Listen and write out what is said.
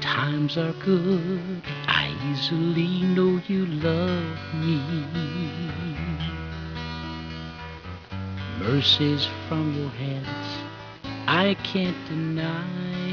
times are good, I easily know you love me. Mercies from your hands I can't deny.